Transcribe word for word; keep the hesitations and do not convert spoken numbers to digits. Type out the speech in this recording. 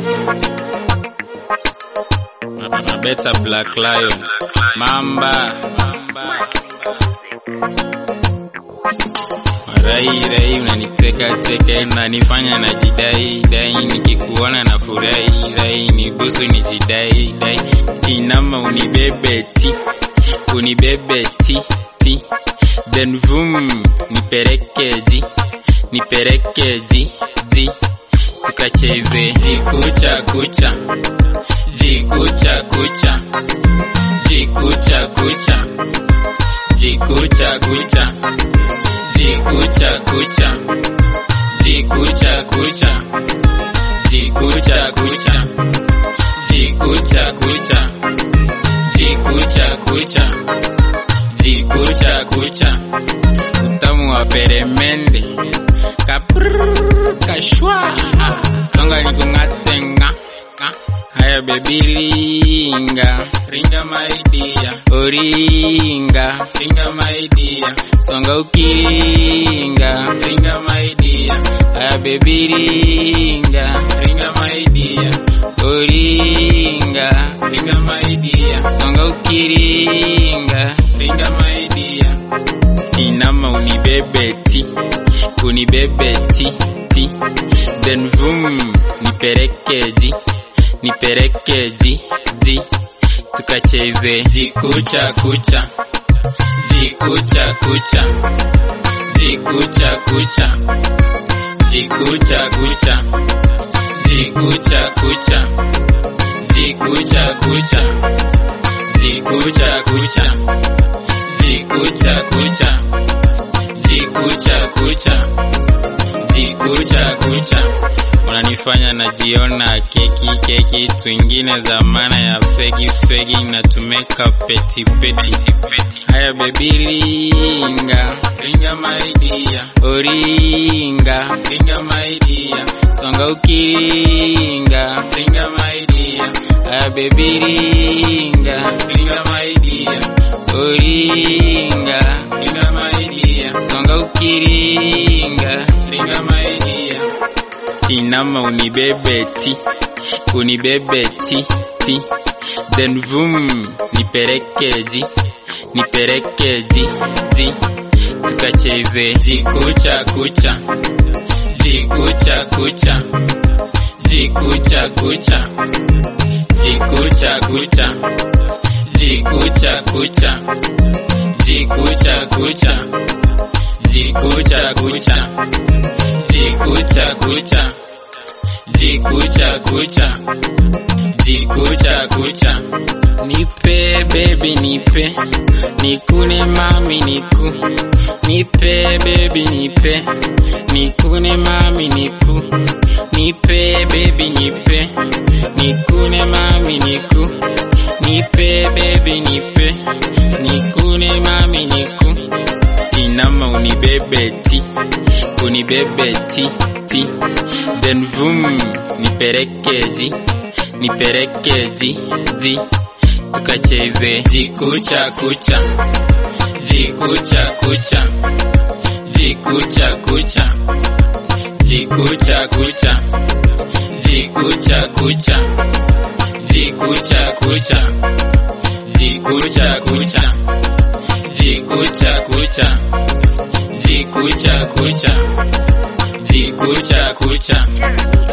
Better Black Lion Mamba Rai rai unaniteka teka unanifanya najidai dai nikikuona na furahi rai nibusu nijidai dai inama unibebe ti unibebe ti ti then vum niperekeji niperekeji ji tukacheze jikucha kucha jikucha kucha jikucha kucha jikucha kucha jikucha kucha jikucha kucha jikucha kucha jikucha kucha jikucha kucha jikucha kucha utamu wa peremende kaprrrr kashwa songa nikungatenga haya baby ringa ringa my dear oringa ringa my dear songa ukiringa ringa my dear haya baby ringa ringa my dear oringa ringa my dear songa ukiringa ringa my dear inama unibebe ti unibebe ti ti then vum niperekeji niperekeji ji tukacheze jikucha kucha jikucha kucha jikucha kucha jikucha kucha jikucha kucha jikucha kucha jikucha kucha jikucha kucha jikucha kucha jikucha kucha unanifanya najiona keki keki twingine zamana ya fegi fegi na tumeka peti peti peti haya baby ringa ringa my dear oringa ringa my dear songa ukiringa ringa my dear haya baby ringa ringa my dear oringa ringa my dear songa ukiringa ringa my dear inama unibebe ti unibebe ti ti then vum niperekeji niperekeji ji tukacheze jikucha kucha jikucha kucha jikucha kucha jikucha kucha jikucha kucha jikucha kucha jikucha kucha jikucha kucha jikucha kucha jikucha kucha nipe baby nipe nikune mami niku nipe baby nipe nikune mami niku nipe baby nipe nikune mami niku nipe baby nipe nikune mami niku inama unibebe ti unibebe ti ti then vum niperekeji niperekeji ji tukacheze jikucha kucha jikucha kucha jikucha kucha jikucha kucha jikucha kucha jikucha kucha jikucha kucha jikucha kucha jikucha kucha jikucha kucha